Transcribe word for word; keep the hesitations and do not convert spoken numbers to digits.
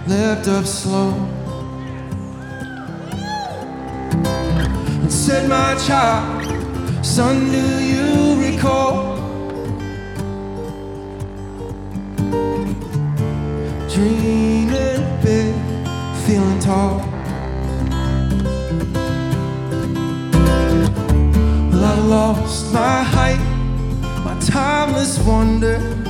left up slow and said, my child, son, do you recall dreaming big, feeling tall? Well, I lost my height, my timeless wonder,